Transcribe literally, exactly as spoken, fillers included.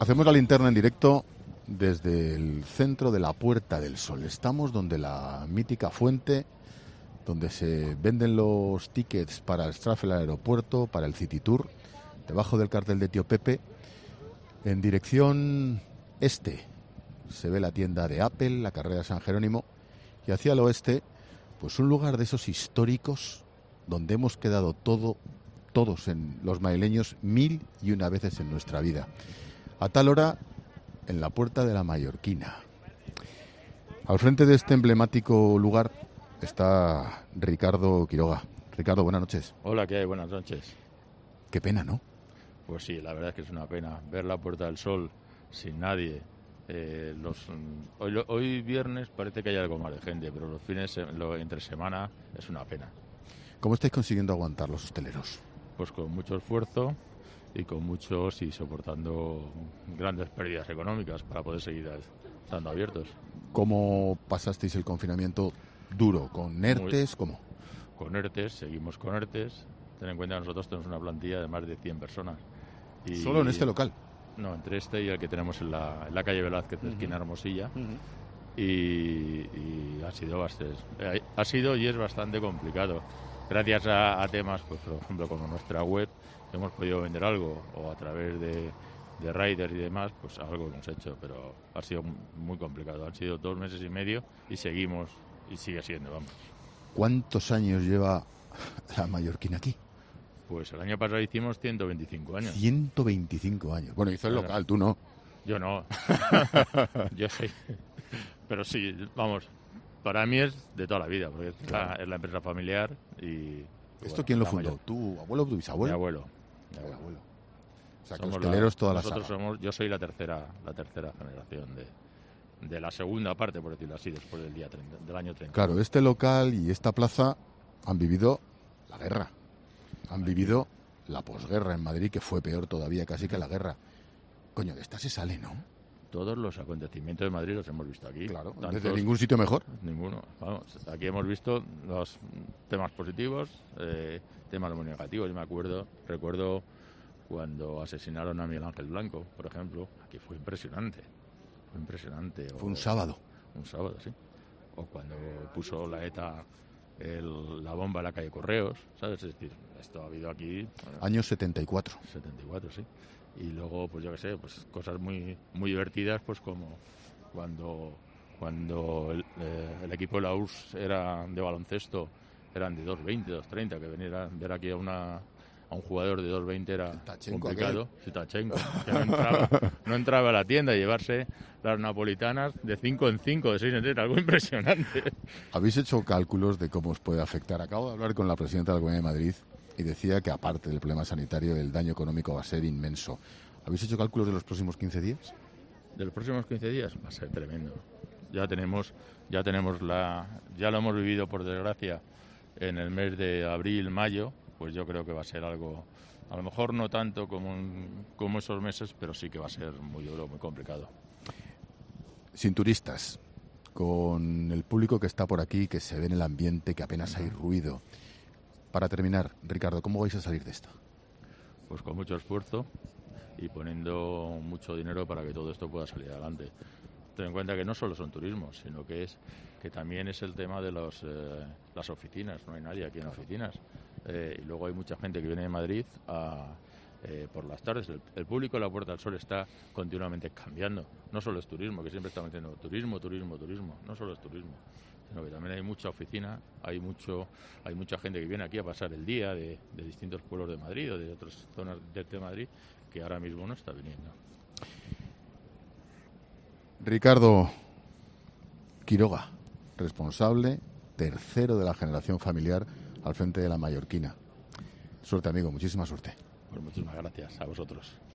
Hacemos la linterna en directo desde el centro de la Puerta del Sol. Estamos donde la mítica fuente, donde se venden los tickets para el Straffel Aeropuerto, para el City Tour, debajo del cartel de Tío Pepe, en dirección este. Se ve la tienda de Apple, la carrera de San Jerónimo, y hacia el oeste, pues un lugar de esos históricos donde hemos quedado todo, todos en los madrileños mil y una veces en nuestra vida. A tal hora, en la Puerta de la Mallorquina. Al frente de este emblemático lugar está Ricardo Quiroga. Ricardo, buenas noches. Hola, ¿qué hay? Buenas noches. Qué pena, ¿no? Pues sí, la verdad es que es una pena ver la Puerta del Sol sin nadie. Eh, los, hoy, hoy viernes parece que hay algo más de gente, pero los fines lo, entre semana es una pena. ¿Cómo estáis consiguiendo aguantar los hosteleros? Pues con mucho esfuerzo y con muchos y soportando grandes pérdidas económicas para poder seguir estando abiertos. ¿Cómo pasasteis el confinamiento duro? ¿Con ERTES? ¿Cómo? Con ERTES, seguimos con ERTES. Ten en cuenta que nosotros tenemos una plantilla de más de cien personas. Y ¿Solo en este local? No, entre este y el que tenemos en la, en la calle Velázquez, uh-huh. esquina Hermosilla. Uh-huh. y, y ha sido bastante, ha sido y es bastante complicado. Gracias a, a temas, pues por ejemplo, como nuestra web, hemos podido vender algo, o a través de, de riders y demás, pues algo hemos hecho, pero ha sido muy complicado. Han sido dos meses y medio y seguimos, y sigue siendo, vamos. ¿Cuántos años lleva la mallorquina aquí? Pues el año pasado hicimos ciento veinticinco años. ciento veinticinco años. Bueno, hizo el claro. Local, tú no. Yo no. Yo sí. Pero sí, vamos, para mí es de toda la vida, porque es, claro. la, es la empresa familiar y... ¿Esto bueno, quién lo fundó? mayor. ¿Tu abuelo o tu bisabuelo? Mi abuelo. Mi abuelo. abuelo. O sea, que hosteleros toda la nosotros saga. somos, yo soy la tercera, la tercera generación de, de la segunda parte, por decirlo así, después del día treinta, del año treinta. Claro, este local y esta plaza han vivido la guerra. Han vivido la posguerra en Madrid, que fue peor todavía casi que la guerra. Coño, de esta se sale, ¿no? Todos los acontecimientos de Madrid los hemos visto aquí. Claro, Tantos, desde ningún sitio mejor. Ninguno. Vamos, aquí hemos visto los temas positivos, eh, temas muy negativos. Yo me acuerdo, recuerdo cuando asesinaron a Miguel Ángel Blanco, por ejemplo. Aquí fue impresionante. Fue impresionante. Fue o, un sábado. Un sábado, sí. O cuando puso la ETA el, la bomba en la calle Correos, ¿sabes? Es decir, esto ha habido aquí... Bueno, año setenta y cuatro. setenta y cuatro, sí. Y luego, pues yo qué sé, pues cosas muy muy divertidas, pues como cuando cuando el, eh, el equipo de la U R S S era de baloncesto, eran de dos veinte, dos treinta, que venir a ver aquí a una a un jugador de dos veinte era Tachenko, complicado. Sí, Tachenko, que no entraba, no entraba a la tienda y llevarse las napolitanas de cinco en cinco, de seis en seis, algo impresionante. ¿Habéis hecho cálculos de cómo os puede afectar? Acabo de hablar con la presidenta de la Comunidad de Madrid y decía que aparte del problema sanitario el daño económico va a ser inmenso. ¿Habéis hecho cálculos de los próximos quince días? De los próximos quince días va a ser tremendo. Ya tenemos, ya tenemos la, ya lo hemos vivido por desgracia en el mes de abril, mayo, pues yo creo que va a ser algo, a lo mejor no tanto como, un, como esos meses, pero sí que va a ser muy duro, muy complicado. Sin turistas, con el público que está por aquí, que se ve en el ambiente, que apenas hay ruido. Para terminar, Ricardo, ¿cómo vais a salir de esto? Pues con mucho esfuerzo y poniendo mucho dinero para que todo esto pueda salir adelante. Ten en cuenta que no solo son turismos, sino que es que también es el tema de los, eh, las oficinas. No hay nadie aquí en oficinas. Eh, y luego hay mucha gente que viene de Madrid a, eh, por las tardes. El, el público de la Puerta del Sol está continuamente cambiando. No solo es turismo, que siempre estamos diciendo turismo, turismo, turismo. No solo es turismo, sino que también hay mucha oficina, hay mucho, hay mucha gente que viene aquí a pasar el día de, de distintos pueblos de Madrid o de otras zonas de, de Madrid que ahora mismo no está viniendo. Ricardo Quiroga, responsable, tercero de la generación familiar al frente de la mallorquina. Suerte, amigo, muchísima suerte. Pues muchísimas gracias a vosotros.